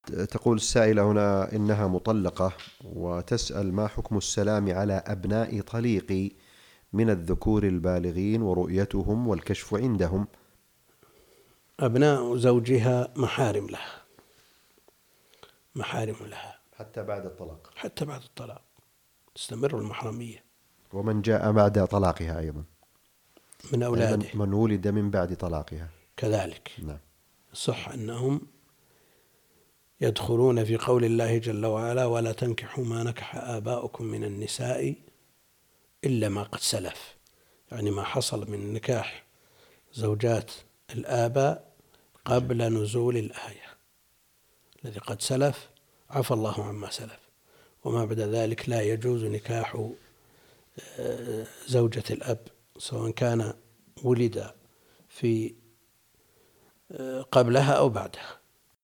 تقول السائلة هنا إنها مطلقة وتسأل: ما حكم السلام على أبناء طليقي من الذكور البالغين ورؤيتهم والكشف عندهم؟ أبناء زوجها محارم لها حتى بعد الطلاق. حتى بعد الطلاق تستمر المحرمية. ومن جاء بعد طلاقها أيضا من أولاده، يعني من ولد من بعد طلاقها كذلك. نعم. صح أنهم يدخلون في قول الله جل وعلا: ولا تنكحوا ما نكح آباؤكم من النساء إلا ما قد سلف، يعني ما حصل من نكاح زوجات الآباء قبل نزول الآية. الذي قد سلف عفى الله عما سلف، وما بعد ذلك لا يجوز نكاح زوجة الأب، سواء كان ولد في قبلها أو بعدها.